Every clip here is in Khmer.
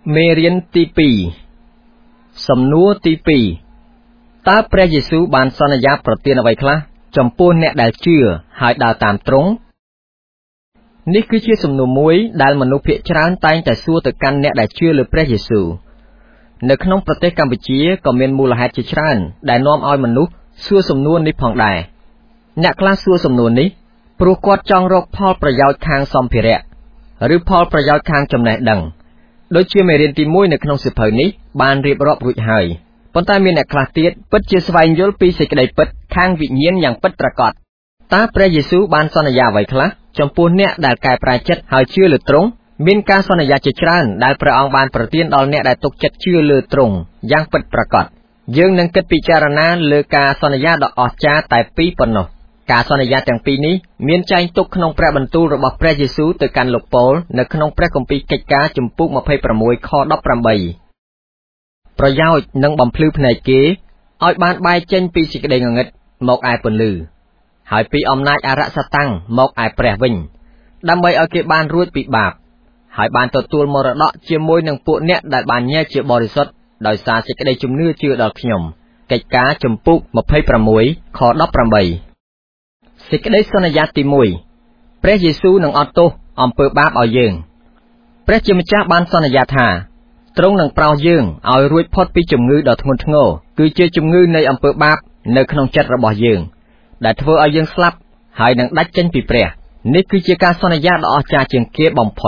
មេរៀនទី2សំណួរទី2តើព្រះយេស៊ូវបានសន្យាប្រទានអ្វីខ្លះចំពោះអ្នកដែលជឿហើយដើរតាមទ្រង់នេះគឺជាសំណួរមួយដែលមនុស្សភាគច្រើនតែងតែសួរទៅកាន់អ្នកដែលជឿលើព្រះយេស៊ូវនៅក្នុងប្រទេសកម្ពុជាក៏មានមូលហេតុជាច្រើនដែលនាំឲ្យមនុស្សសួរសំណួរនេះផងដែរអ្នកខ្លះសួរសំណួរនេះព្រោះគាត់ចង់រកផលប្រយោជន៍ខាងសម្ភារៈឬផលប្រយោជន៍ខាងចំណេះដឹងដូចជាមេរៀនទី1នៅក្នុងសៀវភៅនេះបានរៀបរាប់រួចហើយប៉ុន្តែមានអ្នកខ្លះទៀតពិតជាស្វែងយល់ពីសេចក្តីពិតខាងវិញ្ញាណយ៉ាងពិតប្រាកដតើព្រះយេស៊ូវបានសន្យាអ្វីខ្លះចំពោះអ្នកដែលកែប្រែចិត្តហើយជឿលើទ្រង់មានការសន្យាជាច្រើនដែលព្រះអង្គបានប្រទានដល់អ្នកដែលទុកចិត្តជឿលើទ្រង់យ៉ាងពិតប្រាកដយើងនឹងគិតពិចារណាលើការសន្យាដ៏អស្ចារ្យតែពីរប៉ុណ្ណោះការសន្យាទាំងពីរនេះមានចែងទុកក្នុងព្រះបន្ទូលរបស់ព្រះយេស៊ូវទៅកាន់លោកប៉ូលនៅក្នុងព្រះគម្ពីរកិច្ចការជំពូក26ខ18ប្រយោជន៍និងបំភ្លឺភ្នែកគេឲ្យបានបែកចេញពីសេចក្តីងងឹតមកឯពន្លឺហើយពីអំណាចអរិយសតាំងមកឯព្រះវិញដើម្បីឲ្យគេបានរួចពីបាបហើយបានទទួលមរតកជាមួយនឹងពួកអ្នកដែលបានញែកជាបរិសុទ្ធដោយសារសេចក្តីជំនឿជឿដល់ខ្ញុំកិច្ចការជំពូក26ខ18សេចក្តីសន្យាទី1ព្រះយេស៊ូវនឹងអត់ទោសអំពើបាបឲ្យយើងព្រះជាម្ចាស់បានសន្យាថាទ្រង់នឹងប្រោសយើងឲ្យរួចផុតពីជំងឺដ៏ធ្ងន់ធ្ងរគឺជាជំងឺនៃអំពើបាបនៅក្នុងចិត្តរបស់យើងដែលធ្វើឲ្យយើងស្លាប់ហើយនឹងដាច់ចេញពីព្រះនេះគឺជាការសន្យាដ៏អស្ចារ្យជាងគេបំផុត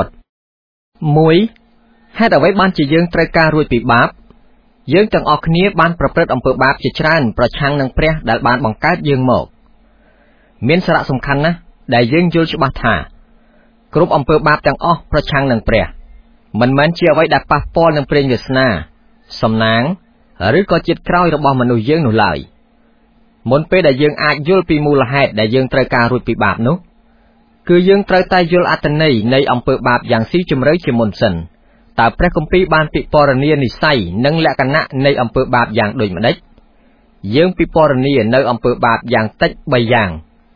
1ហេតុអ្វីបានជាយើងត្រូវការរួចពីបាបយើងទាំងអស់គ្នាបានប្រព្រឹត្តអំពើបាបជាច្រើនប្រឆាំងនឹងព្រះដែលបានបង្កើតយើងមកមានសារៈសំខាន់ណាស់ដែលយើងយល់ច្បាស់ថាគ្រប់អំពើបាបទាំងអស់ប្រឆាំងនឹងព្រះមិនមែនជាអ្វីដែលប៉ះពាល់នឹងព្រេងវាសនាសំណាងឬក៏ជាតិក្រោយរបស់មនុស្សយើងនោះឡើយមុនពេលដែលយើងអាចយល់ពីមូលហេតុដែលយើងត្រូវការរួចពីបាបនោះគឺយើងត្រូវតែយល់អត្ថន័យនៃអំពើបាបយ៉ាងស៊ីជម្រៅជាមុនសិនតើព្រះគម្ពីរបានពិពណ៌នានិស្ស័យនិងលក្ខណៈនៃអំពើបាបយ៉ាងដូចម្តេចយើងពិពណ៌នានៅអំពើបាបយ៉ាងតិច3យ៉ាង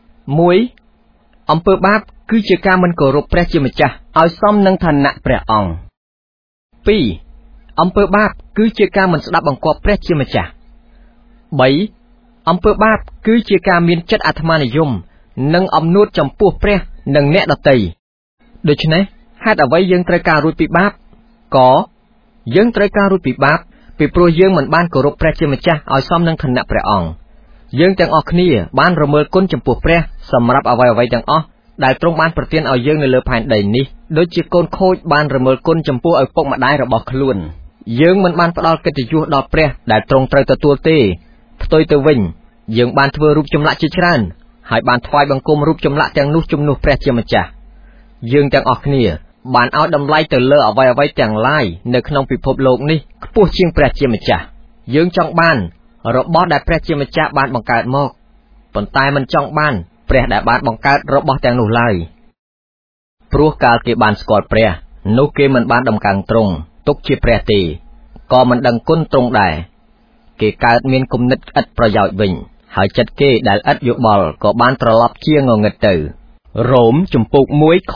1អំពើបាបគឺជាការមិនគោរពព្រះជាម្ចាស់ឲ្យសមនឹងឋានៈព្រះអង្គ2អំពើបាបគឺជាការមិនស្ដាប់បង្គាប់ព្រះជាម្ចាស់3អំពើបាបគឺជាការមានចិត្តអាត្មានិយមនិងអំនួតចំពោះព្រះនិងអ្នកដទៃដូច្នេះហេតុអ្វីយើងត្រូវការរួចពីបាបកយើងត្រូវការរួចពីបាបពីព្រោះយើងមិនបានគោរពព្រះជាម្ចាស់ឲ្យសមនឹងឋានៈព្រះអង្គយើងទាំងអស់គ្នាបានរមើលគុណចំពោះព្រះសម្រាប់អ្វីៗទាំងអស់ដែលទ្រង់បានប្រទានឲ្យយើងនៅលើផែនដីនេះដូចជាកូនខូចបានរមើលគុណចំពោះឪពុកម្ដាយរបស់ខ្លួនយើងមិនបានផ្ដល់កិត្តិយសដល់ព្រះដែលទ្រង់ត្រូវទទួលទេផ្ទុយទៅវិញយើងបានធ្វើរូបចម្លាក់ជាច្រើនហើយបានថ្វាយបង្គំរូបចម្លាក់ទាំងនោះជំនួសព្រះជាម្ចាស់យើងទាំងអស់គ្នាបានឲ្យតម្លៃទៅលើអ្វីៗទាំងឡាយនៅក្នុងពិភពលោកនេះខ្ពស់ជាងព្រះជាម្ចាស់យើងចង់បានរបស់ដែលព្រះជាម្ចាស់បានបង្កើតមកប៉ុន្តែមិនចង់បានព្រះដែលបានបង្កើតរបស់ទាំងនោះឡើយព្រោះកាលគេបានស្គាល់ព្រះនោះគេមិនបានដំកើងទ្រង់ទុកជាព្រះទេក៏មិនដឹងគុណទ្រង់ដែរគេកើតមានគំនិតឥតប្រយោជន៍វិញហើយចិត្តគេដែលឥតយោបល់ក៏បានត្រឡប់ជាងងឹតទៅរ៉ូមជំពូក1ខ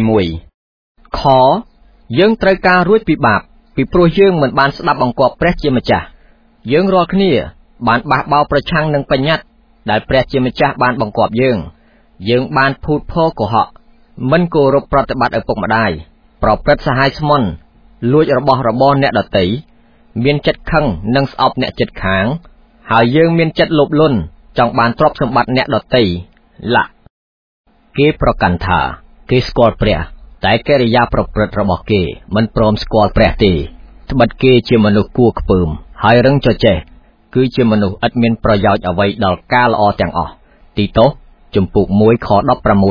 21ខយើងត្រូវការរួចពីបាបពីព្រោះយើងមិនបានស្ដាប់បង្គាប់ព្រះជាម្ចាស់យើងរាល់គ្នាបានបះបោរប្រឆាំងនឹងបញ្ញត្តិដែលព្រះជាម្ចាស់បានបង្គាប់យើងបានភូតភរកុហកមិនគោរពប្រតិបត្តិឪពុកម្ដាយប្រព្រឹត្តសាហាយស្មន់លួចរបស់របរអ្នកដទៃមានចិត្តខឹងនិងស្អប់អ្នកជិតខាងហើយយើងមានចិត្តលោភលន់ចង់បានទ្រព្យសម្បត្តិអ្នកដទៃគេប្រកាន់ថាគេស្គាល់ព្រះតែកិរិយាប្រព្រឹត្តរបស់គេមិនព្រមស្គាល់ព្រះទេត្បិតគេជាមនុស្សគួរខ្ពើមហើយរឹងចចេះគឺជាមនុស្សឥតមានប្រយោជន៍អ្វីដល់ការល្អទាំងអស់ទីតូសជំពូក1ខ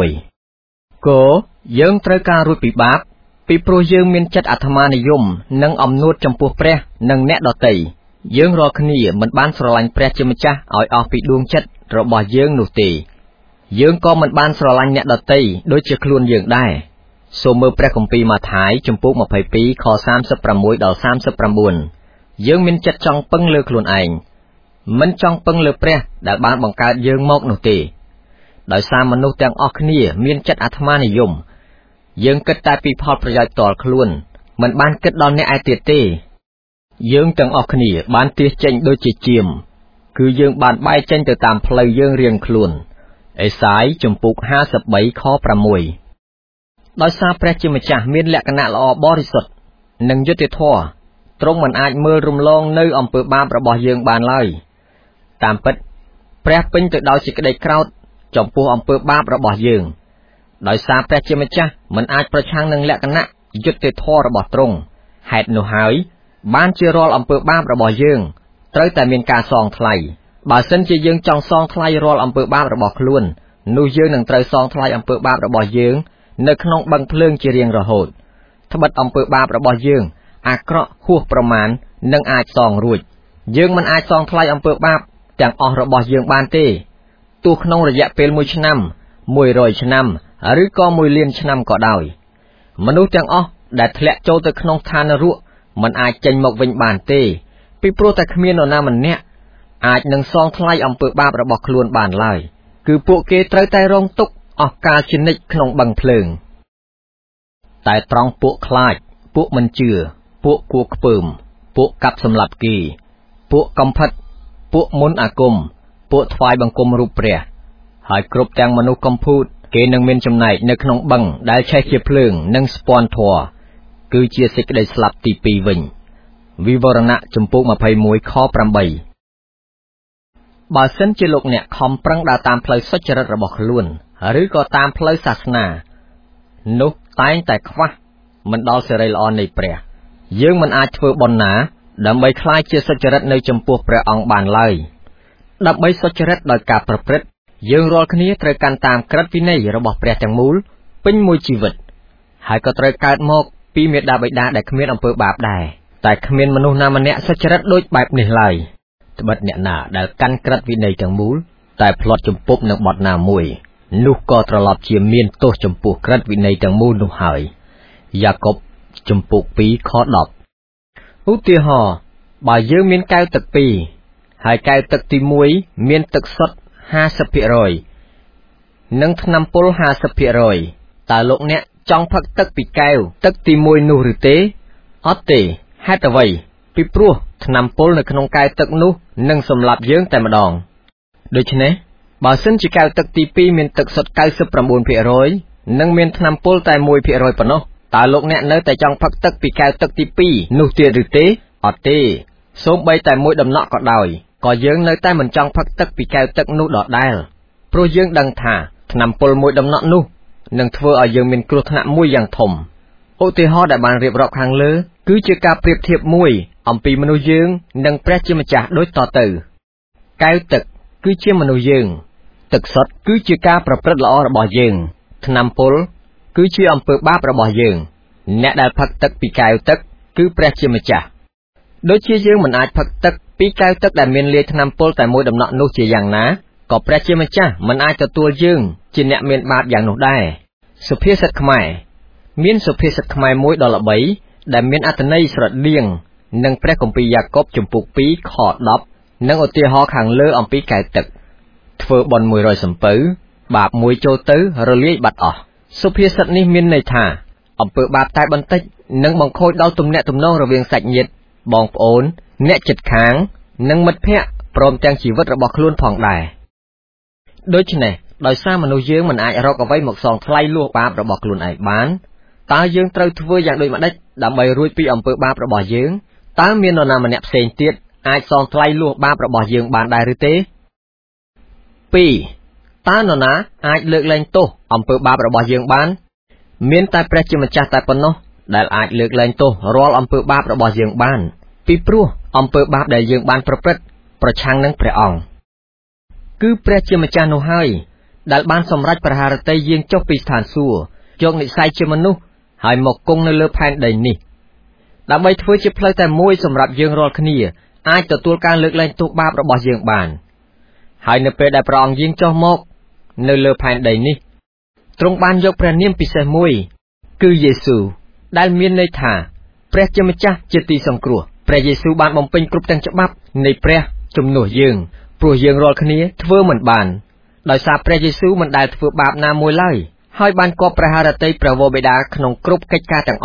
16គោយើងត្រូវការរួចពីបាបពីព្រោះយើងមានចិត្តអាត្មានិយមនិងអំនួតចំពោះព្រះនិងអ្នកដទៃយើងរាល់គ្នាមិនបានស្រឡាញ់ព្រះជាម្ចាស់ឲ្យអស់ពីដួងចិត្តរបស់យើងនោះទេយើងក៏មិនបានស្រឡាញ់អ្នកដទៃដូចជាខ្លួនយើងដែរសូមមើលព្រះគម្ពីរម៉ាថាយជំពូក22ខ36ដល់39យើងមានចិត្តចង់ពឹងលើខ្លួនឯងមិនចង់ពឹងលើព្រះដែលបានបង្កើតយើងមកនោះទេដោយសារមនុស្សទាំងអស់គ្នាមានចិត្តអាត្មានិយមយើងគិតតែពីផលប្រយោជន៍ផ្ទាល់ខ្លួនមិនបានគិតដល់អ្នកឯទៀតទេយើងទាំងអស់គ្នាបានទាសចេញដូចជាជាមគឺយើងបានបែកចេញទៅតាមផ្លូវយើងរៀងខ្លួនអេសាយជំពូក53ខ6ដោយសារព្រះជាម្ចាស់មានលក្ខណៈល្អបរិសុទ្ធនិងយុត្តិធម៌ទ្រង់មិនអាចមើលរំលងនៅអំពើបាបរបស់យើងបានឡើយតាមពិតព្រះពេញទៅដោយសេចក្តីក្រោធចំពោះអំពើបាបរបស់យើងដោយសារព្រះជាម្ចាស់មិនអាចប្រឆាំងនឹងលក្ខណៈយុត្តិធម៌របស់ទ្រង់ហេតុនោះហើយបានជារាល់អំពើបាបរបស់យើងត្រូវតែមានការសងថ្លៃបើសិនជាយើងចង់សងថ្លៃរាល់អំពើបាបរបស់ខ្លួននោះយើងនឹងត្រូវសងថ្លៃអំពើបាបរបស់យើងនៅក្នុងបឹងភ្លើងជារៀងរហូតត្បិតអំពើបាបរបស់យើងអាក្រក់ហួសប្រមាណនឹងអាចសងរួចយើងមិនអាចសងថ្លៃអំពើបាបទាំងអស់របស់យើងបានទេទោះក្នុងរយៈពេល1ឆ្នាំ100ឆ្នាំឬក៏1លានឆ្នាំក៏ដោយមនុស្សទាំងអស់ដែលធ្លាក់ចូលទៅក្នុងឋាននរកមិនអាចចេញមកវិញបានទេពីព្រោះតែគ្មាននរណាម្នាក់អាចនឹងសងថ្លៃអំពើបាបរបស់ខ្លួនបានឡើយគឺពួកគេត្រូវតែរងទុក្ខអស់កាលជានិច្ចក្នុងបឹងភ្លើងតែត្រង់ពួកខ្លាចពួកមិនជឿពួកគួខ្ពើមពួកកាប់សម្លាប់គេពួកកំផិតពួកមុនអាគមពួកថ្វាយបង្គំរូបព្រះហើយគ្រប់ទាំងមនុស្សកំពូតគេនឹងមានចំណែកនៅក្នុងបឹងដែលឆេះជាភ្លើងនិងស្ពាន់ធម៌គឺជាសេចក្តីស្លាប់ទី2វិញវិវរណៈជំពូក21ខ8បើសិនជាលោកអ្នកខំប្រឹងដើរតាមផ្លូវសុចរិតរបស់ខ្លួនឬក៏តាមផ្លូវសាសនានោះតែងតែខ្វះមិនដល់សេរីល្អនៃព្រះយើងមិនអាចធ្វើបុណ្យណាដើម្បីក្លាយជាសុចរិតនៅចំពោះព្រះអង្គបានឡើយដើម្បីសុចរិតដោយការប្រព្រឹត្តយើងរាល់គ្នាត្រូវកាន់តាមក្រឹតវិន័យរបស់ព្រះទាំងមូលពេញមួយជីវិតហើយក៏ត្រូវកើតមកពីមាតាបិតាដែលគ្មានអំពើបាបដែរតែគ្មានមនុស្សណាម្នាក់សុចរិតដូចបែបនេះឡើយត្បិតអ្នកណាដែលកាន់ក្រឹតវិន័យទាំងមូលតែផ្លត់ជំពប់នឹងបទណាមួយនោះក៏ត្រឡប់ជាមានទោសចំពោះក្រឹតវិន័យទាំងមូលនោះហើយយ៉ាកុបជំពូក2ខ10ឧទាហរណ៍បើយើងមានកែវទឹក2ហើយកែវទឹកទី1មានទឹកសុទ្ធ 50% និងថ្នាំពុល 50% តើលោកអ្នកចង់ផឹកទឹកពីកែវទឹកទី1នោះឬទេអត់ទេហេតុអ្វីពីព្រោះថ្នាំពុលនៅក្នុងកែវទឹកនោះនឹងសម្លាប់យើងតែម្ដងដូច្នេះបើសិនជាកែវទឹកទី2មានទឹកសុទ្ធ 99% និងមានថ្នាំពុលតែ 1% ប៉ុណ្ណោះតើលោកអ្នកនៅតែចង់ផឹកទឹកពីកែវទឹកទី2នោះទៀតឬទេអត់ទេសូម្បីតែមួយដំណក់ក៏ដោយក៏យើងនៅតែមិនចង់ផឹកទឹកពីកែវទឹកនោះដដែលព្រោះយើងដឹងថាថ្នាំពុលមួយដំណក់នោះនឹងធ្វើឲ្យយើងមានគ្រោះថ្នាក់មួយយ៉ាងធំឧទាហរណ៍ដែលបានរៀបរាប់ខាងលើគឺជាការប្រៀបធៀបមួយអំពីមនុស្សយើងនិងព្រះជាម្ចាស់ដូចតទៅកែវទឹកគឺជាមនុស្សយើងទឹកសុទ្ធគឺជាការប្រព្រឹត្តល្អរបស់យើងថ្នាំពុលគឺជាអំពើបាបរបស់យើងអ្នកដែលផឹកទឹកពីកែវទឹកគឺព្រះជាម្ចាស់ដូចជាយើងមិនអាចផឹកទឹកពីកែវទឹកដែលមានលាយថ្នាំពុលតែមួយដំណក់នោះជាយ៉ាងណាក៏ព្រះជាម្ចាស់មិនអាចទទួលយើងជាអ្នកមានបាបយ៉ាងនោះដែរសុភាសិតខ្មែរមានសុភាសិតខ្មែរមួយដ៏ល្បីដែលមានអត្ថន័យស្រដៀងនឹងព្រះគម្ពីរយ៉ាកុបជំពូក2ខ10និងឧទាហរណ៍ខាងលើអំពីកែវទឹកធ្វើបុណ្យ100សំពៅបាបមួយចូលទៅរលាយបាត់អស់សុភាសិតនេះមានន័យថាអំពើបាបតែបន្តិចនឹងបង្ខូចដល់ទំនាក់ទំនងរវាងសាច់ញាតិបងប្អូនអ្នកជិតខាងនិងមិត្តភ័ក្តិព្រមទាំងជីវិតរបស់ខ្លួនផងដែរដូច្នេះដោយសារមនុស្សយើងមិនអាចរកអ្វីមកសងថ្លៃលួសបាបរបស់ខ្លួនឯងបានតើយើងត្រូវធ្វើយ៉ាងដូចម្តេចដើម្បីរួចពីអំពើបាបរបស់យើងតើមាននរណាម្នាក់ផ្សេងទៀតអាចសងថ្លៃលួសបាបរបស់យើងបានដែរឬទេ2តើនរណាអាចលើកលែងទោសអំពើបាបរបស់យើងបានមានតែព្រះជាម្ចាស់តែប៉ុណ្ណោះដែលអាចលើកលែងទោសរាល់អំពើបាបរបស់យើងបានពីព្រោះអំពើបាបដែលយើងបានប្រព្រឹត្តប្រឆាំងនឹងព្រះអង្គគឺព្រះជាម្ចាស់នោះហើយដែលបានសម្រេចប្រហារតីយាងចុះពីស្ថានសួគ៌យកនិស្ស័យជាមនុស្សហើយមកគង់នៅលើផែនដីនេះដើម្បីធ្វើជាផ្លូវតែមួយសម្រាប់យើងរាល់គ្នាអាចទទួលការលើកលែងទោសបាបរបស់យើងបានហើយនៅពេលដែលព្រះអង្គយាងចុះមកនៅលើផែនដីនេះទ្រង់បានយកព្រះនាមពិសេសមួយគឺយេស៊ូវដែលមានន័យថាព្រះជាម្ចាស់ជាទីសង្គ្រោះព្រះយេស៊ូវបានបំពេញគ្រប់ទាំងច្បាប់នៃព្រះជំនួសយើងព្រោះយើងរាល់គ្នាធ្វើមិនបានដោយសារព្រះយេស៊ូវមិនដែលធ្វើបាបណាមួយឡើយហើយបានគប់ព្រះハរតីព្រះវរបិតាក្នុងគ្រប់កិច្ចការទាំងអស់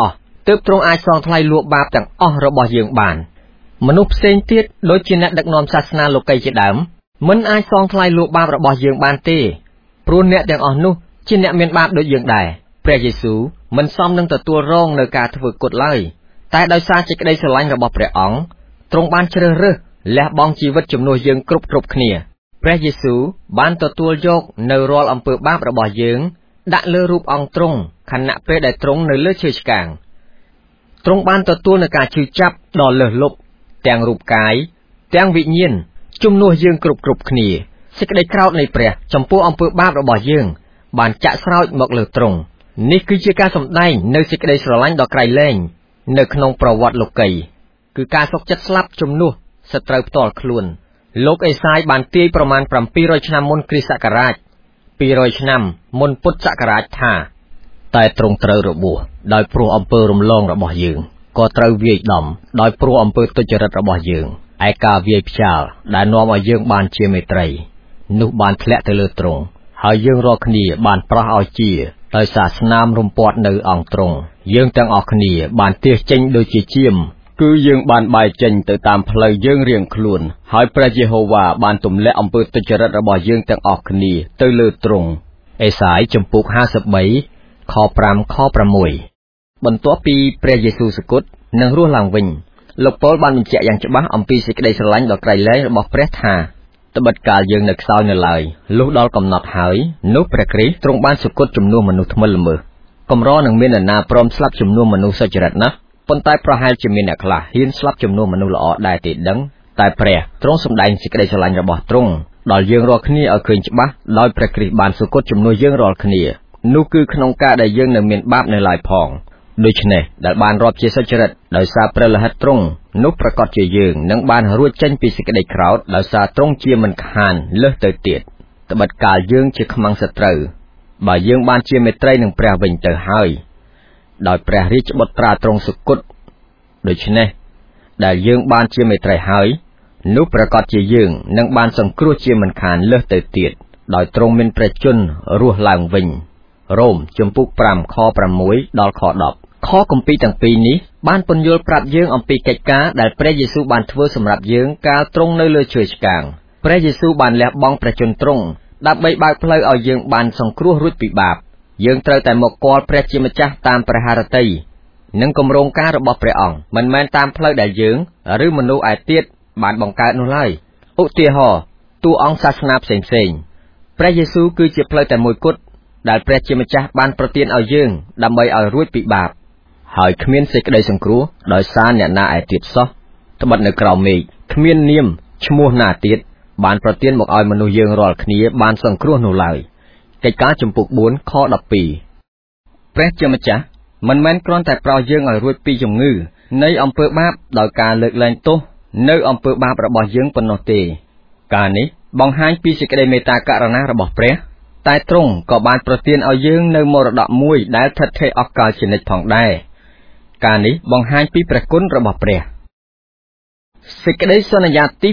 ទើបទ្រង់អាចសងថ្លៃលួចបាបទាំងអស់របស់យើងបានមនុស្សផ្សេងទៀតដូចជាអ្នកដឹកនាំសាសនាលោកីជាដើមមិនអាចសងថ្លៃលួចបាបរបស់យើងបានទេព្រោះអ្នកទាំងអស់នោះជាអ្នកមានបាបដូចយើងដែរព្រះយេស៊ូវមិនសមនឹងទទួលរងនៅការធ្វើគុតឡើយតែដោយសារសេចក្តីស្រឡាញ់របស់ព្រះអង្គទ្រង់បានជ្រើសរើសលះបង់ជីវិតជំនួសយើងគ្រប់គ្នាព្រះយេស៊ូវបានទទួលយកនៅរាល់អំពើបាបរបស់យើងដាក់លើរូបអង្គទ្រង់ខណៈពេលដែលទ្រង់នៅលើឈើឆ្កាងទ្រង់បានទទួលនូវការឈឺចាប់ដ៏លើសលប់ទាំងរូបកាយទាំងវិញ្ញាណជំនួសយើងគ្រប់គ្នាសេចក្តីក្រោធនៃព្រះចំពោះអំពើបាបរបស់យើងបានចាក់ស្រោចមកលើទ្រង់នេះគឺជាការសម្ដែងនៅសេចក្តីស្រឡាញ់ដ៏ក្រៃលែងនៅក្នុងប្រវត្តិលោកីគឺការសុខចិត្តស្លាប់ជំនួសសត្រូវផ្ទាល់ខ្លួនលោកអេសាយបានទាយប្រមាណ700ឆ្នាំមុនគ្រិស្តសករាជ200ឆ្នាំមុនពុទ្ធសករាជថាតែទ្រង់ត្រូវរបួសដោយព្រោះអំពើរំលងរបស់យើងក៏ត្រូវវាយដំដោយព្រោះអំពើទុច្ចរិតរបស់យើងឯការវាយផ្ចាលដែលនាំឲ្យយើងបានជាមេត្រីនោះបានធ្លាក់ទៅលើទ្រង់ហើយយើងរាល់គ្នាបានប្រោះឲ្យជាដោយសារស្នាមរំពាត់នៅអង្គទ្រង់យើងទាំងអស់គ្នាបានទះចេញដូចជាជាមគឺយើងបានបែកចេញទៅតាមផ្លូវយើងរៀងខ្លួនហើយព្រះយេហូវ៉ាបានទម្លាក់អំពើទុច្ចរិតរបស់យើងទាំងអស់គ្នាទៅលើទ្រង់អេសាយជំពូក53ខ5ខ6បន្ទាប់ពីព្រះយេស៊ូវសុគតនិងរស់ឡើងវិញលោកប៉ូលបានបញ្ជាក់យ៉ាងច្បាស់អំពីសេចក្តីស្រឡាញ់ដ៏ក្រៃលែងរបស់ព្រះថាត្បិតកាលយើងនៅខ្សោយនៅឡើយលុះដល់កំណត់ហើយនោះព្រះគ្រីស្ទទ្រង់បានសុគតជំនួសមនុស្សថ្មិលល្មើសកម្រនឹងមាននរណាព្រមស្លាប់ជំនួសមនុស្សសុចរិតណាស់ប៉ុន្តែប្រហែលជាមានអ្នកខ្លះហ៊ានស្លាប់ជំនួសមនុស្សល្អដែរទេដឹងតែព្រះទ្រង់សម្ដែងសេចក្តីស្រឡាញ់របស់ទ្រង់ដល់យើងរាល់គ្នាឲ្យឃើញច្បាស់ដោយព្រះគ្រីស្ទបានសុគតជំនួសយើងរាល់គ្នានោះគឺក្នុងការដែលយើងនៅមានបាបនៅឡើយផងដូច្នេះដែលបានរាប់ជាសុចរិតដោយសារព្រះលិខិតទ្រង់នោះប្រកាសជាយើងនឹងបានរួចចេញពីសេចក្តីក្រោធដោយសារទ្រង់ជាមិនខានលើសទៅទៀតត្បិតកាលយើងជាខ្មាំងសត្រូវបើយើងបានជាមេត្រីនឹងព្រះវិញទៅហើយដោយព្រះរាជបុត្រាទ្រង់សុគតដូច្នេះដែលយើងបានជាមេត្រីហើយនោះប្រកាសជាយើងនឹងបានសង្គ្រោះជាមិនខានលើសទៅទៀតដោយទ្រង់មានព្រះជន្មរស់ឡើងវិញរ៉ូមជំពូក5ខ6ដល់ខ10ខគម្ពីរទាំងពីរនេះបានពន្យល់ប្រាប់យើងអំពីកិច្ចការដែលព្រះយេស៊ូវបានធ្វើសម្រាប់យើងកាលទ្រង់នៅលើឈើឆ្កាងព្រះយេស៊ូវបានលះបង់ព្រះជន្មទ្រង់ដើម្បីបើកផ្លូវឲ្យយើងបានសង្គ្រោះរួចពីបាបយើងត្រូវតែមកគាល់ព្រះជាម្ចាស់តាមព្រះハរតីនិងគម្រោងការរបស់ព្រះអង្គមិនមែនតាមផ្លូវដែលយើងឬមនុស្សឯទៀតបានបង្កើតនោះឡើយឧទាហរណ៍តួអង្គសាសនាផ្សេងព្រះយេស៊ូវគឺជាផ្លូវតែមួយគត់ដែលព្រះជាម្ចាស់បានប្រទានឲ្យយើងដើម្បីឲ្យរួចពីបាបហើយគ្មានសេចក្តីសង្គ្រោះដោយសារអ្នកណាឯទៀតសោះត្បិតនៅក្រោមមេឃគ្មាននាមឈ្មោះណាទៀតបានប្រទានមកឲ្យមនុស្សយើងរាល់គ្នាបានសង្គ្រោះនោះឡើយកិច្ចការជំពូក4ខ12ព្រះជាម្ចាស់មិនមែនគ្រាន់តែប្រោសយើងឲ្យរួចពីជំងឺនៃអំពើបាបដោយការលើកលែងទោសនៅអំពើបាបរបស់យើងប៉ុណ្ណោះទេការនេះបង្ហាញពីសេចក្តីមេត្តាករុណារបស់ព្រះតែទ្រង់ក៏បានប្រទានឲ្យយើងនៅមរតកមួយដែលឋិតថេរអស់កលជានិច្ចផងដែរការនេះបង្ហាញពីព្រះគុណរបស់ព្រះសេចក្តីសន្យាទី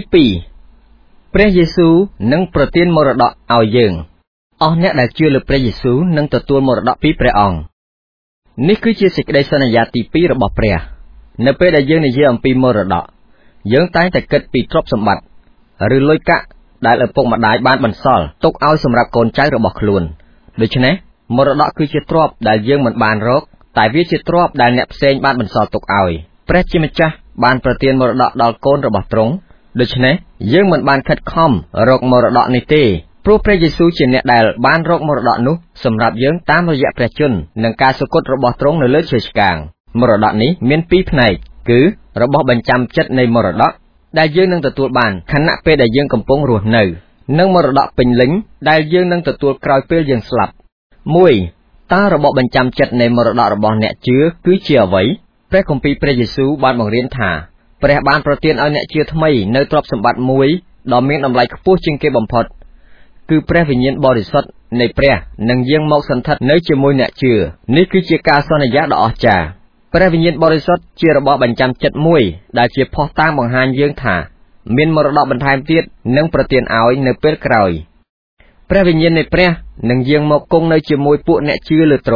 2ព្រះយេស៊ូវនឹងប្រទានមរតកឲ្យយើងអស់អ្នកដែលជឿលើព្រះយេស៊ូវនឹងទទួលមរតកពីព្រះអង្គនេះគឺជាសេចក្តីសន្យាទី2របស់ព្រះនៅពេលដែលយើងនិយាយអំពីមរតកយើងតែងតែគិតពីទ្រព្យសម្បត្តិឬលុយកាក់ដែលឪពុកម្ដាយបានបន្សល់ទុកឲ្យសម្រាប់កូនចៅរបស់ខ្លួនដូច្នេះមរតកគឺជាទ្រព្យដែលយើងមិនបានរកតែវាជាទ្រព្យដែលអ្នកផ្សេងបានបន្សល់ទុកឲ្យព្រះជាម្ចាស់បានប្រទានមរតកដល់កូនរបស់ទ្រង់ដូច្នេះយើងមិនបានខិតខំរកមរតកនេះទេព្រោះព្រះយេស៊ូវជាអ្នកដែលបានរកមរតកនោះសម្រាប់យើងតាមរយៈព្រះជន្មនិងការសុគតរបស់ទ្រង់នៅលើឈើឆ្កាងមរតកនេះមាន2ផ្នែកគឺរបស់បញ្ចាំចិត្តនៃមរតកដែលយើងនឹងទទួលបានខណៈពេលដែលយើងកំពុងរស់នៅនិងមរតកពេញលេញដែលយើងនឹងទទួលក្រោយពេលយើងស្លាប់1តើរបបបញ្ចាំចិត្តនៃមរតករបស់អ្នកជឿគឺជាអ្វីព្រះគម្ពីរព្រះយេស៊ូវបានបង្រៀនថាព្រះបានប្រទានឲ្យអ្នកជឿថ្មីនៅទ្រព្យសម្បត្តិមួយដ៏មានតម្លៃខ្ពស់ជាងគេបំផុតគឺព្រះវិញ្ញាណបរិសុទ្ធនៃព្រះនឹងយាងមកសន្ធិដ្ឋនៅជាមួយអ្នកជឿនេះគឺជាការសន្យាដ៏អស្ចារ្យព្រះវិញ្ញាណបរិសុទ្ធជារបស់បញ្ចាំចិត្តមួយដែលជាភស្តុតាងបង្ហាញយើងថាមានមរតកបន្ថែមទៀតនឹងប្រទានឲ្យនៅពេលក្រោយព្រះវិញ្ញាណនៃព្រះនឹងយាងមកគង់នៅជាមួយពួកអ្នកជឿលើទ្រង់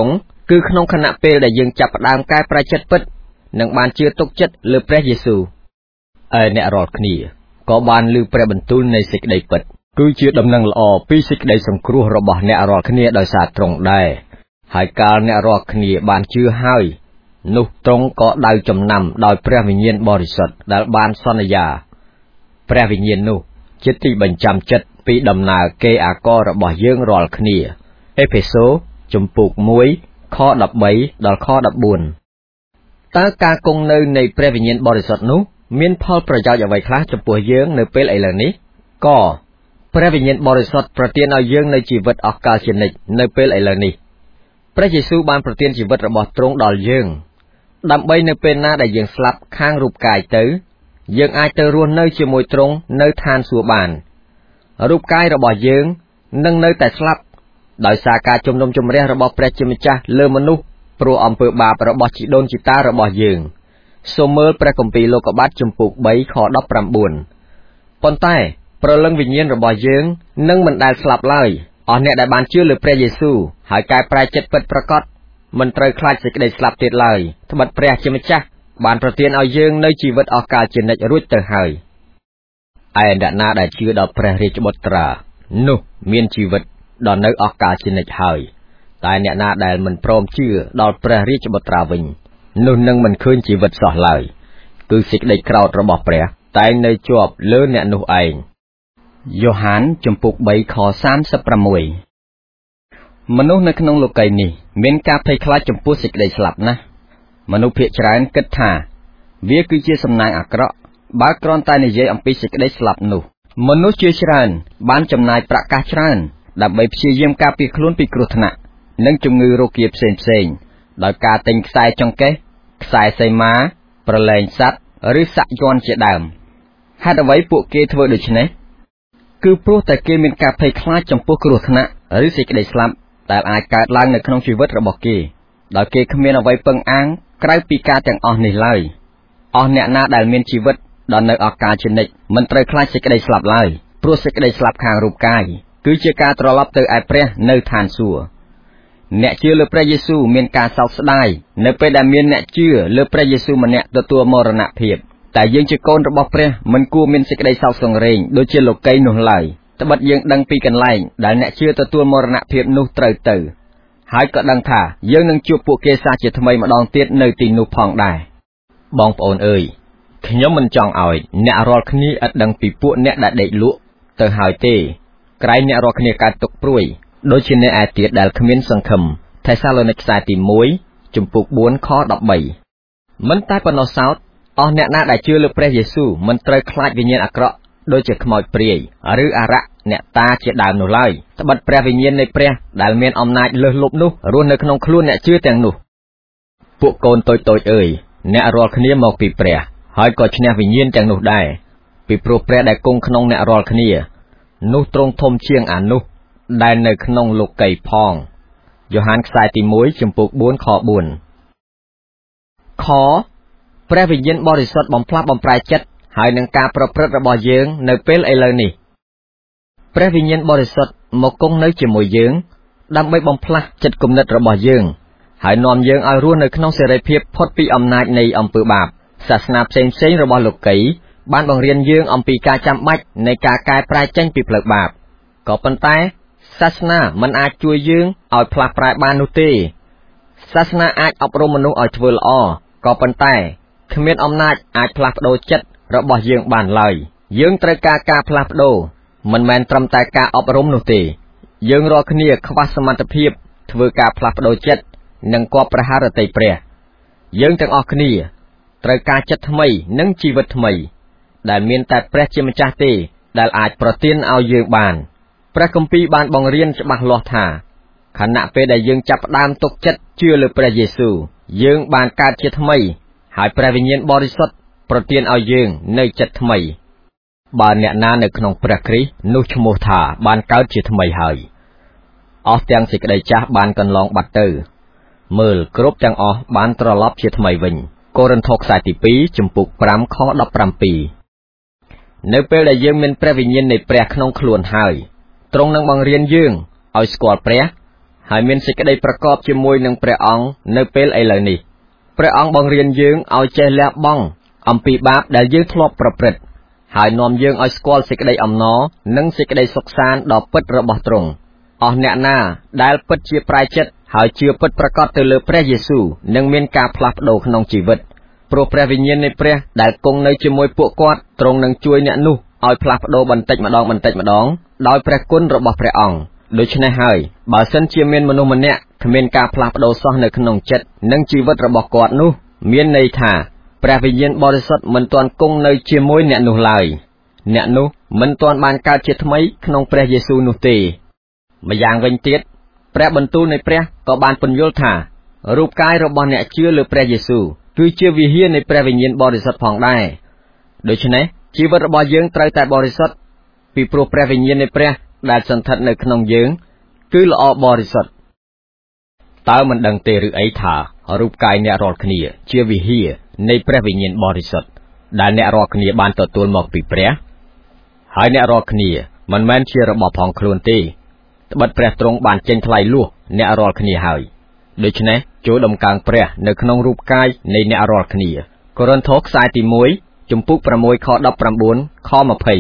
គឺក្នុងខណៈពេលដែលយើងចាប់ផ្ដើមកែប្រែចិត្តពិតនិងបានជឿទុកចិត្តលើព្រះយេស៊ូវអ្នករាល់គ្នាក៏បានឮព្រះបន្ទូលនៃសេចក្តីពិតគឺជាដំណឹងល្អពីសេចក្តីសង្គ្រោះរបស់អ្នករាល់គ្នាដោយសារទ្រង់ដែរហើយកាលអ្នករាល់គ្នាបានជឿហើយនោះទ្រង់ក៏ដៅចំណាំដោយព្រះវិញ្ញាណបរិសុទ្ធដែលបានសន្យាព្រះវិញ្ញាណនោះជាទីបញ្ចាំចិត្តពីដំណើរគេអាកររបស់យើងរាល់គ្នាអេភេសូជំពូក1ខ13ដល់ខ14តើការគង់នៅនៃព្រះវិញ្ញាណបរិសុទ្ធនោះមានផលប្រយោជន៍អ្វីខ្លះចំពោះយើងនៅពេលឥឡូវនេះក៏ព្រះវិញ្ញាណបរិសុទ្ធប្រទានឲ្យយើងនូវជីវិតអស់កលជានិច្ចនៅពេលឥឡូវនេះព្រះយេស៊ូវបានប្រទានជីវិតរបស់ទ្រង់ដល់យើងដើម្បីនៅពេលណាដែលយើងស្លាប់ខាងរូបកាយទៅយើងអាចទៅរស់នៅជាមួយទ្រង់នៅឋានសួគ៌បានរូបកាយរបស់យើងនឹងនៅតែស្លាប់ដោយសារការជំនុំជម្រះរបស់ព្រះជាម្ចាស់លើមនុស្សព្រោះអំពើបាបរបស់ជីដូនជីតារបស់យើងសូមមើលព្រះគម្ពីរលោកុបាទជំពូក3ខ19ប៉ុន្តែព្រលឹងវិញ្ញាណរបស់យើងនឹងមិនដែលស្លាប់ឡើយអស់អ្នកដែលបានជឿលើព្រះយេស៊ូវហើយកែប្រែចិត្តពិតប្រាកដមិនត្រូវខ្លាចសេចក្តីស្លាប់ទៀតឡើយត្បិតព្រះជាម្ចាស់បានប្រទានឲ្យយើងនូវជីវិតអស់កលជានិច្ចរួចទៅហើយឯអ្នកណាដែលជឿដល់ព្រះរាជបុត្រានោះមានជីវិតដល់នៅអស់កលជានិច្ចហើយតែអ្នកណាដែលមិនព្រមជឿដល់ព្រះរាជបុត្រាវិញនោះនឹងមិនឃើញជីវិតសោះឡើយគឺសេចក្តីក្រោធរបស់ព្រះតែងនៅជាប់លើអ្នកនោះឯងយ៉ូហានជំពូក3ខ36មនុស្សនៅក្នុងលោកីយ៍នេះមានការភ័យខ្លាចចំពោះសេចក្តីស្លាប់ណាស់មនុស្សភាគច្រើនគិតថាវាគឺជាសំណាងអាក្រក់បើគ្រាន់តែនិយាយអំពីសេចក្តីស្លាប់នោះមនុស្សជាច្រើនបានចំណាយប្រាក់កាសច្រើនដើម្បីព្យាយាមការពារខ្លួនពីគ្រោះថ្នាក់និងជំងឺរោគាផ្សេងៗដោយការទិញខ្សែចង្កេះខ្សែសីមាប្រឡែងសត្វឬសាក់យ័ន្តជាដើមហេតុអ្វីពួកគេធ្វើដូច្នេះគឺព្រោះតែគេមានការភ័យខ្លាចចំពោះគ្រោះថ្នាក់ឬសេចក្តីស្លាប់ដែលអាចកើតឡើងនៅក្នុងជីវិតរបស់គេដោយគេគ្មានអ្វីពឹងអាងក្រៅពីការទាំងអស់នេះឡើយអស់អ្នកណាដែលមានជីវិតដល់នៅអស់កលជានិច្ចមិនត្រូវខ្លាចសេចក្តីស្លាប់ឡើយព្រោះសេចក្តីស្លាប់ខាងរូបកាយគឺជាការត្រឡប់ទៅឯព្រះនៅឋានសួគ៌អ្នកជឿលើព្រះយេស៊ូវមានការសោកស្ដាយនៅពេលដែលមានអ្នកជឿលើព្រះយេស៊ូវម្នាក់ទទួលមរណភាពតែយើងជាកូនរបស់ព្រះមិនគួរមានសេចក្តីសោកសង្រេងដូចជាលោកីយ៍នោះឡើយត្បិតយើងដឹងពីកន្លែងដែលអ្នកជឿទទួលមរណភាពនោះត្រូវទៅហើយក៏ដឹងថាយើងនឹងជួបពួកគេសាជាថ្មីម្ដងទៀតនៅទីនោះផងដែរបងប្អូនអើយខ្ញុំមិនចង់ឲ្យអ្នករាល់គ្នាឥតដឹងពីពួកអ្នកដែលដេកលក់ទៅហើយទេក្រែងអ្នករាល់គ្នាកើតទុកព្រួយដូចជាអ្នកឯទៀតដែលគ្មានសង្ឃឹមថេសាឡូនីកខ្សែទី1ជំពូក4ខ13មិនតែប៉ុណ្ណោះសោតអស់អ្នកណាដែលជឿលើព្រះយេស៊ូវមិនត្រូវខ្លាចវិញ្ញាណអាក្រក់ដូចជាខ្មោចព្រាយឬអារក្សអ្នកតាជាដើមនោះឡើយត្បិតព្រះវិញ្ញាណនៃព្រះដែលមានអំណាចលើសលប់នោះរស់នៅក្នុងខ្លួនអ្នកជឿទាំងនោះពួកកូនតូចៗអើយអ្នករាល់គ្នាមកពីព្រះហើយក៏ឈ្នះវិញ្ញាណទាំងនោះដែរពីព្រោះព្រះដែលគង់ក្នុងអ្នករាល់គ្នានោះទ្រង់ធំជាងអានោះដែលនៅក្នុងលោកីយ៍ផងយ៉ូហានខ្សែទី1ជំពូក4ខ4ខព្រះវិញ្ញាណបរិសុទ្ធបំផ្លាស់បំប្រែចិត្តហើយនឹងការប្រព្រឹត្តរបស់យើងនៅពេលឥឡូវនេះព្រះវិញ្ញាណបរិសុទ្ធមកគង់នៅជាមួយយើងដើម្បីបំផ្លាស់ចិត្តគំនិតរបស់យើងហើយនាំយើងឲ្យរស់នៅក្នុងសេរីភាពផុតពីអំណាចនៃអំពើបាបសាសនាផ្សេងៗរបស់លោកីយ៍បានបង្រៀនយើងអំពីការចាំបាច់នៃការកែប្រែចេញពីផ្លូវបាបក៏ប៉ុន្តែសាសនាមិនអាចជួយយើងឲ្យផ្លាស់ប្រែបាននោះទេសាសនាអាចអប់រំមនុស្សឲ្យធ្វើល្អក៏ប៉ុន្តែគ្មានអំណាចអាចផ្លាស់ប្ដូរចិត្តរបស់យើងបានឡើយយើងត្រូវការផ្លាស់ប្ដូរមិនមែនត្រឹមតែការអប់រំនោះទេយើងរាល់គ្នាខ្វះសមត្ថភាពធ្វើការផ្លាស់ប្ដូរចិត្តនិងគប់ប្រហារតីព្រះយើងទាំងអស់គ្នាត្រូវការចិត្តថ្មីនិងជីវិតថ្មីដែលមានតែព្រះជាម្ចាស់ទេដែលអាចប្រទានឲ្យយើងបានព្រះគម្ពីរបានបង្រៀនច្បាស់លាស់ថាខណៈពេលដែលយើងចាប់ផ្ដើមទុកចិត្តជឿលើព្រះយេស៊ូវយើងបានកើតជាថ្មីហើយព្រះវិញ្ញាណបរិសុទ្ធប្រទានឲ្យយើងនៅចិត្តថ្មីបើអ្នកណានៅក្នុងព្រះគ្រីស្ទនោះឈ្មោះថាបានកើតជាថ្មីហើយអស់ទាំងសេចក្តីចាស់បានកន្លងបាត់ទៅមើលគ្រប់ទាំងអស់បានត្រឡប់ជាថ្មីវិញកូរិនថូសខ្សែទី2ជំពូក5ខ17នៅពេលដែលយើងមានព្រះវិញ្ញាណនៃព្រះក្នុងខ្លួនហើយទ្រង់នឹងបង្រៀនយើងឲ្យស្គាល់ព្រះហើយមានសេចក្តីប្រកបជាមួយនឹងព្រះអង្គនៅពេលឥឡូវនេះព្រះអង្គបង្រៀនយើងឲ្យចេះលះបង់អំពីបាបដែលយើងធ្លាប់ប្រព្រឹត្តហើយនាំយើងឲ្យស្គាល់សេចក្តីអំណរនិងសេចក្តីសុខសាន្តដ៏ពិតរបស់ទ្រង់អស់អ្នកណាដែលពិតជាប្រែចិត្តហើយជឿពិតប្រាកដទៅលើព្រះយេស៊ូវនឹងមានការផ្លាស់ប្ដូរក្នុងជីវិតព្រោះព្រះវិញ្ញាណនៃព្រះដែលគង់នៅជាមួយពួកគាត់ទ្រង់នឹងជួយអ្នកនោះឲ្យផ្លាស់ប្ដូរបន្តិចម្ដងដោយព្រះគុណរបស់ព្រះអង្គដូច្នេះហើយបើសិនជាមានមនុស្សម្នាក់គ្មានការផ្លាស់ប្ដូរសោះនៅក្នុងចិត្តនិងជីវិតរបស់គាត់នោះមានន័យថាព្រះវិញ្ញាណបរិសុទ្ធមិនទាន់គង់នៅជាមួយអ្នកនោះឡើយអ្នកនោះមិនទាន់បានកើតជាថ្មីក្នុងព្រះយេស៊ូវនោះទេម្យ៉ាងវិញទៀតព្រះបន្ទូលនៃព្រះក៏បានពន្យល់ថារូបកាយរបស់អ្នកជឿលើព្រះយេស៊ូវគឺជាវិហារនៃព្រះវិញ្ញាណបរិសុទ្ធផងដែរដូច្នេះជីវិតរបស់យើងត្រូវតែបរិសុទ្ធពីព្រោះព្រះវិញ្ញាណនៃព្រះដែលសន្ធិដ្ឋនៅក្នុងយើងគឺល្អបរិសុទ្ធតើមិនដឹងទេឬអីថារូបកាយអ្នករាល់គ្នាជាវិហារនៃព្រះវិញ្ញាណបរិសុទ្ធដែលអ្នករាល់គ្នាបានទទួលមកពីព្រះហើយអ្នករាល់គ្នាមិនមែនជារបស់ផងខ្លួនទេត្បិតព្រះទ្រង់បានចេញថ្លៃលួសអ្នករាល់គ្នាហើយដូច្នេះចូលដំកើងព្រះនៅក្នុងរូបកាយនៃអ្នករាល់គ្នាកូរិនថូសខ្សែទី1ជំពូក6ខ19ខ20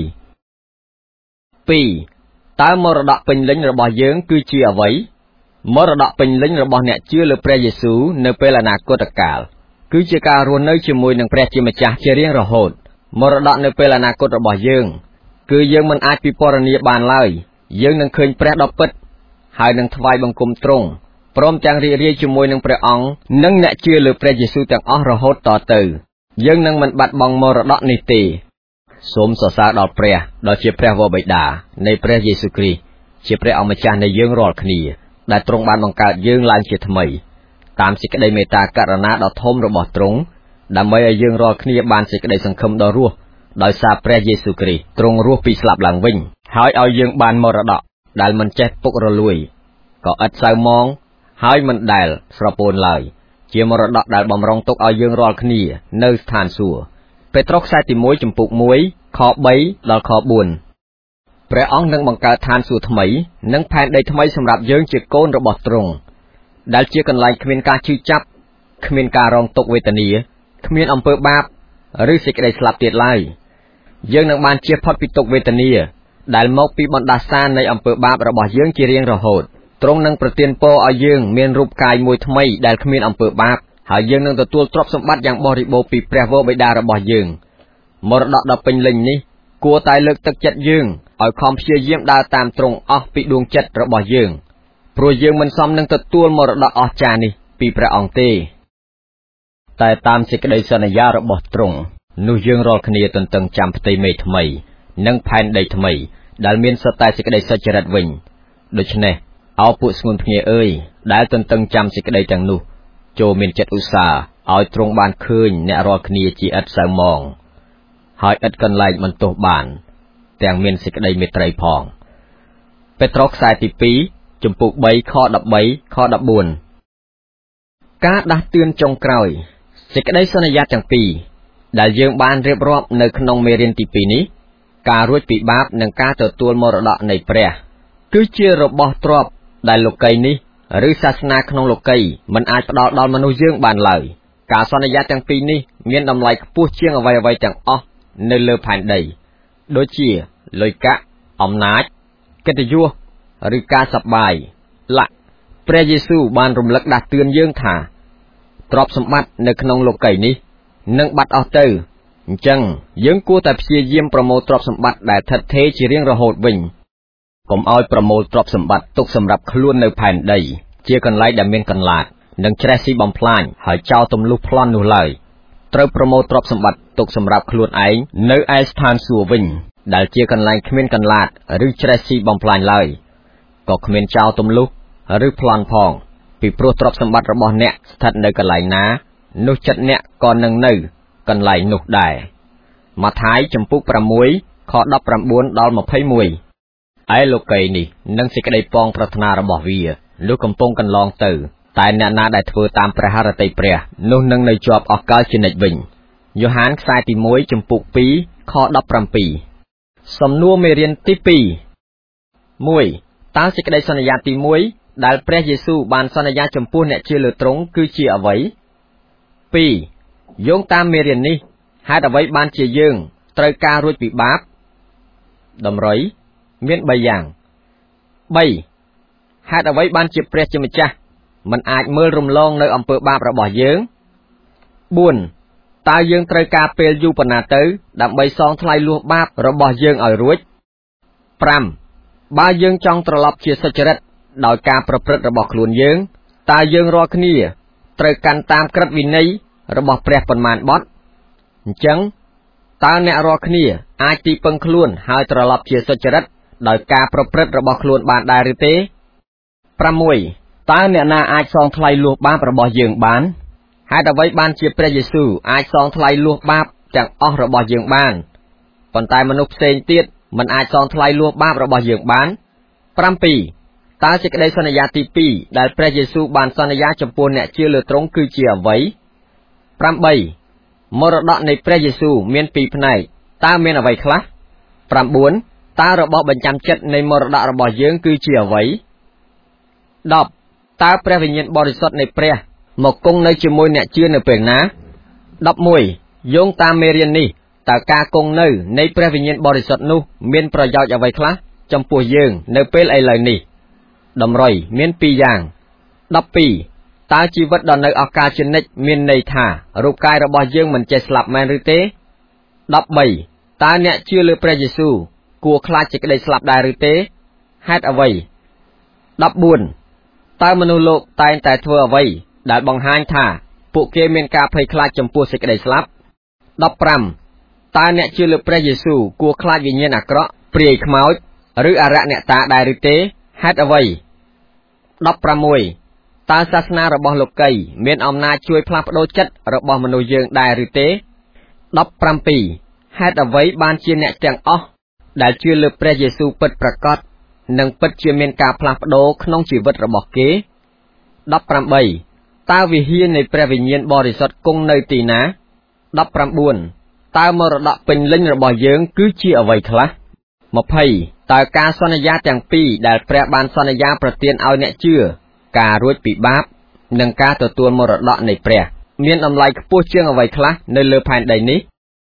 2. តើមរតកពេញលេញរបស់យើងគឺជាអ្វីមរតកពេញលេញរបស់អ្នកជឿលើព្រះយេស៊ូវនៅពេលអនាគតកាលគឺជាការរស់នៅជាមួយនឹងព្រះជាម្ចាស់ជារៀងរហូតមរតកនៅពេលអនាគតរបស់យើងគឺយើងមិនអាចពិពណ៌នាបានឡើយយើងនឹងឃើញព្រះដ៏ពិតហើយនឹងថ្វាយបង្គំទ្រង់ព្រមទាំងរីករាយជាមួយនឹងព្រះអង្គនិងអ្នកជឿលើព្រះយេស៊ូវទាំងអស់រហូតតទៅយើងនឹងមិនបាត់បង់មរតកនេះទេសូមសរសើរដល់ព្រះដ៏ជាព្រះវរបិតានៃព្រះយេស៊ូវគ្រីស្ទជាព្រះអង្គម្ចាស់នៃយើងរាល់គ្នាដែលទ្រង់បានបង្កើតយើងឡើងជាថ្មីតាមសេចក្តីមេត្តាករុណាដ៏ធំរបស់ទ្រង់ដើម្បីឲ្យយើងរាល់គ្នាបានសេចក្តីសង្ឃឹមដ៏រស់ដោយសារព្រះយេស៊ូវគ្រីស្ទទ្រង់រស់ពីស្លាប់ឡើងវិញហើយឲ្យយើងបានមរតកដែលមិនចេះពុករលួយក៏ឥតសៅមងហើយមិនដែលស្រពោនឡើយជាមរតកដែលបំរុងទុកឲ្យយើងរាល់គ្នានៅស្ថានសួគ៌ពេត្រុសខ្សែទី1ជំពូក1ខ3ដល់ខ4ព្រះអង្គនឹងបង្កើតឋានសួគ៌ថ្មីនិងផែនដីថ្មីសម្រាប់យើងជាកូនរបស់ទ្រង់ដែលជាកន្លែងគ្មានការឈឺចាប់គ្មានការរងទុក្ខវេទនាគ្មានអំពើបាបឬសេចក្តីស្លាប់ទៀតឡើយយើងនឹងបានជៀសផុតពីទុក្ខវេទនាដែលមកពីបណ្ដាសានៃអំពើបាបរបស់យើងជារៀងរហូតទ្រង់នឹងប្រទានពរឲ្យយើងមានរូបកាយមួយថ្មីដែលគ្មានអំពើបាបហើយយើងនឹងទទួលទ្រព្យសម្បត្តិយ៉ាងបរិបូរណ៍ពីព្រះវរបិតារបស់យើងមរតកដ៏ពេញលេញនេះគួរតែលើកទឹកចិត្តយើងឲ្យខំព្យាយាមដើរតាមទ្រង់អស់ពីដួងចិត្តរបស់យើងព្រោះយើងមិនសមនឹងទទួលមរតកអស្ចារ្យនេះពីព្រះអង្គទេតែតាមសេចក្តីសន្យារបស់ទ្រង់នោះយើងរាល់គ្នាទន្ទឹងចាំផ្ទៃមេឃថ្មីនិងផែនដីថ្មីដែលមានសុទ្ធតែសេចក្តីសុចរិតវិញដូច្នេះអោពួកស្ងួនភ្ងាអើយដែលទន្ទឹងចាំសេចក្តីទាំងនោះចូលមានចិត្តឧស្សាហ៍ឲ្យទ្រង់បានឃើញអ្នករាល់គ្នាជាឥតសៅមងហើយឥតកន្លែងបន្ទោសបានទាំងមានសេចក្តីមេត្រីផងពេត្រុសខ្សែទី2ជំពូក3ខ13ខ14ការដាស់តឿនចុងក្រោយសេចក្តីសន្យាទាំងពីរដែលយើងបានរៀបរាប់នៅក្នុងមេរៀនទី2នេះការរួចពីបាបនិងការទទួលមរតកនៃព្រះគឺជារបស់ទ្រព្យដែលលោកីយ៍នេះឬសាសនាក្នុងលោកីយ៍មិនអាចផ្ដល់ដល់មនុស្សយើងបានឡើយការសន្យាទាំងពីរនេះមានតម្លៃខ្ពស់ជាងអ្វីៗទាំងអស់នៅលើផែនដីដូចជាលុយកាក់អំណាចកិត្តិយសឬការសប្បាយព្រះយេស៊ូវបានរំលឹកដាស់តឿនយើងថាទ្រព្យសម្បត្តិនៅក្នុងលោកីយ៍នេះនឹងបាត់អស់ទៅអញ្ចឹងយើងគួរតែព្យាយាមប្រមូលទ្រព្យសម្បត្តិដែលឋិតថេរជារៀងរហូតវិញកុំឲ្យប្រមូលទ្រព្យសម្បត្តិទុកសម្រាប់ខ្លួននៅផែនដីជាកន្លែងដែលមានកន្លាតនិងច្រេះស៊ីបំផ្លាញហើយចោលទម្លុះប្លន់នោះឡើយត្រូវប្រមូលទ្រព្យសម្បត្តិទុកសម្រាប់ខ្លួនឯងនៅឯស្ថានសួគ៌វិញដែលជាកន្លែងគ្មានកន្លាតឬច្រេះស៊ីបំផ្លាញឡើយក៏គ្មានចោលទម្លុះឬប្លន់ផងពីព្រោះទ្រព្យសម្បត្តិរបស់អ្នកស្ថិតនៅកន្លែងណានោះចិត្តអ្នកក៏នឹងនៅកន្លែងនោះដែរម៉ាថាយជំពូក6ខ19ដល់21ឯលោកីយ៍នេះនិងសេចក្តីប៉ងប្រាថ្នារបស់វានោះកំពុងកន្លងទៅតែអ្នកណាដែលធ្វើតាមព្រះハរតីព្រះនោះនឹងនៅជាប់អស់កលជានិច្ចវិញយ៉ូហានខ្សែទី1ជំពូក2ខ17សំណួរមេរៀនទី2 1តើសេចក្តីសន្យាទី1 ដែលព្រះយេស៊ូវបានសន្យាចំពោះអ្នកជឿលើទ្រង់គឺជាអ្វី 2. យោងតាមមេរៀននេះហេតុអ្វីបានជាយើងត្រូវការរួចពីបាបតម្រុយមាន3យ៉ាង 3. ហេតុអ្វីបានជាព្រះជាម្ចាស់មិនអាចមើលរំលងនៅអំពើបាបរបស់យើង 4. តើយើងត្រូវការពេលយូរប៉ុណ្ណាទៅដើម្បីសងថ្លៃលួសបាបរបស់យើងឲ្យរួច 5. បើយើងចង់ត្រឡប់ជាសុចរិតដោយការប្រព្រឹត្តរបស់ខ្លួនយើងតើយើងរាល់គ្នាត្រូវកាន់តាមក្រឹតវិន័យរបស់ព្រះប៉ុន្មានបទអញ្ចឹងតើអ្នករាល់គ្នាអាចទីពឹងខ្លួនហើយត្រឡប់ជាសុចរិតដោយការប្រព្រឹត្តរបស់ខ្លួនបានដែរឬទេ 6. តើអ្នកណាអាចសងថ្លៃលួសបាបរបស់យើងបានហេតុអ្វីបានជាព្រះយេស៊ូវអាចសងថ្លៃលួសបាបទាំងអស់របស់យើងបានប៉ុន្តែមនុស្សផ្សេងទៀតមិនអាចសងថ្លៃលួសបាបរបស់យើងបាន 7. តើសេចក្តីសន្យាទី2ដែលព្រះយេស៊ូវបានសន្យាចំពោះអ្នកជឿលើទ្រង់គឺជាអ្វី 8. មរតកនៃព្រះយេស៊ូវមាន2ផ្នែកតើមានអ្វីខ្លះ 9. តើរបស់បញ្ចាំចិត្តនៃមរតករបស់យើងគឺជាអ្វី 10. តើព្រះវិញ្ញាណបរិសុទ្ធនៃព្រះមកគង់នៅជាមួយអ្នកជឿនៅពេលណា 11. យោងតាមមេរៀននេះតើការគង់នៅនៃព្រះវិញ្ញាណបរិសុទ្ធនោះមានប្រយោជន៍អ្វីខ្លះចំពោះយើងនៅពេលឥឡូវនេះតម្រុយមាន2យ៉ាង 12. តើជីវិតដ៏នៅអកាលជានិច្ចមានន័យថារូបកាយរបស់យើងមិនចេះស្លាប់មែនឬទេ 13. តើអ្នកជឿលើព្រះយេស៊ូវគួរខ្លាចសេចក្តីស្លាប់ដែរឬទេហេតុអ្វី 14. តើមនុស្សលោកតែងតែធ្វើអ្វីដែលបង្ហាញថាពួកគេមានការភ័យខ្លាចចំពោះសេចក្តីស្លាប់ 15. តើអ្នកជឿលើព្រះយេស៊ូវគួរខ្លាចវិញ្ញាណអាក្រក់ព្រាយខ្មោចឬអារក្សអ្នកតាដែរឬទេហេតុអ្វី 16. តើសាសនារបស់លោកីមានអំណាចជួយផ្លាស់ប្ដូរចិត្តរបស់មនុស្សយើងដែរឬទេ 17. ហេតុអ្វីបានជាអ្នកទាំងអស់ដែលជឿលើព្រះយេស៊ូវពិតប្រាកដនិងពិតជាមានការផ្លាស់ប្ដូរក្នុងជីវិតរបស់គេ 18. តើវិហារនៃព្រះវិញ្ញាណបរិសុទ្ធគង់នៅទីណា 19. តើមរតកពេញលេញរបស់យើងគឺជាអ្វីខ្លះ 20. តើការសន្យាទាំងពីរដែលព្រះបានសន្យាប្រទានឲ្យអ្នកជឿការរួចពីបាបនិងការទទួលមរតកនៃព្រះមានតម្លៃខ្ពស់ជាងអ្វីខ្លះនៅលើផែនដីនេះ